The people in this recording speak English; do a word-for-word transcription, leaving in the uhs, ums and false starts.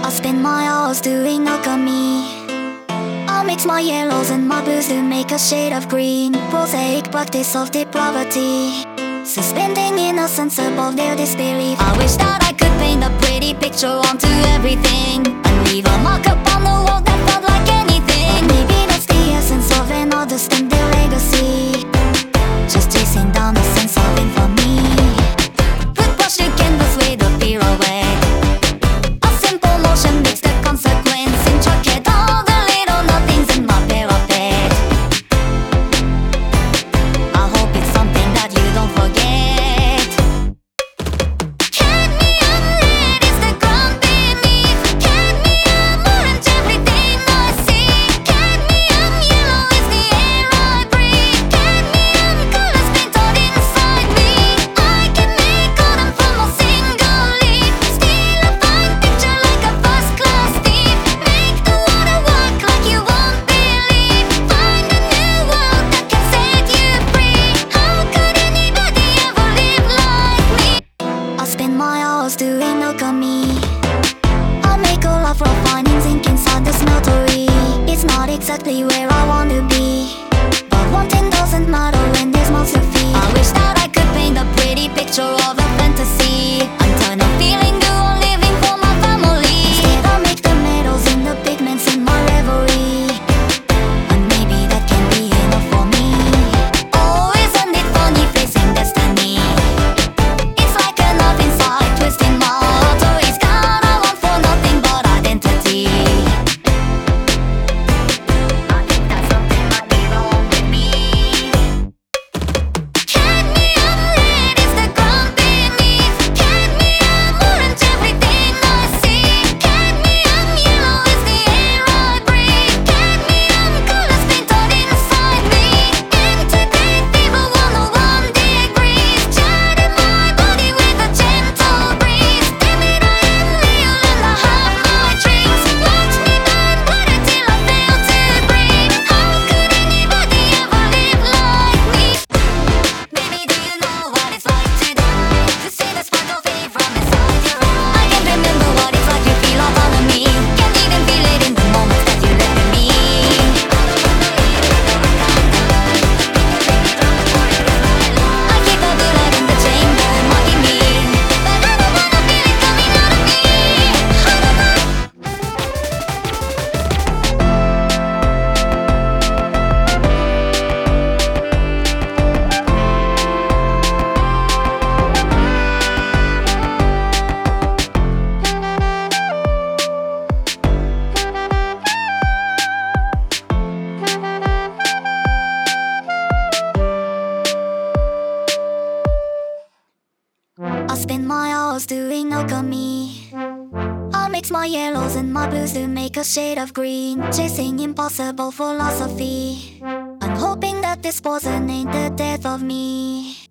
I spend my hours doing alchemy. I mix my yellows and my blues to make a shade of green. Prosaic practice of depravity, suspending innocence above their disbelief. I wish that I could paint a pretty picture onto everything and leave a mark upon the wall that felt like anything. But maybe that's the essence of an artist and their legacy, just chasing down the sense of infamy. Put brush to canvas with a pirouette. A simple motion makes the consequence intricate. All the little nothings in my parapet. I hope it's something that you don't forget. Cadmium red is the ground beneath. Cadmium orange everything I see. Cadmium yellow is the air I breathe. Cadmium colors painted inside me. I can make autumn from a single leaf. Steal a fine picture like a first-class thief. Make the water work like you won't believe. Find a new world that can set you free. How could anybody ever live like me? I spend my hours doing alchemy. I make a lot from finding zinc inside the smeltery. It's not exactly where I want to be, but wanting doesn't matter when there's mouths to feed. I wish that I could paint a pretty picture of a fantasy and turn a feeling to a living for my family. Instead I make the metals in the pigments in my reverie, and maybe that can be enough for me. Oh, isn't it funny facing destiny? It's like a knife inside, twisting my heart. Oh, it's got I want for nothing but identity. I think that's something might be wrong with me. Cadmium red is the ground beneath. Cadmium orange everything I see. Cadmium yellow is the air I breathe. Cadmium colors painted inside me. Integrate fever one oh one degrees. Chatting my body with a gentle breeze. Damn it, I am real and I have my dreams. Watch me burn brighter till I fail to breathe. How could anybody ever live like me? Baby, do you know what it's like to die? To see the spark of hate from inside your eye. I can remember what it's like to feel all on me. Can't even feel it in the moments that you left with me. I don't wanna live in the rectangle. You can make me drunk for it with my love. I keep a bullet in the chamber, mocking me, but I don't wanna feel it coming out of me. I don't know. I spend my hours doing alchemy. I mix my yellows and my blues to make a shade of green, chasing impossible philosophy and hoping that this poison ain't the death of me.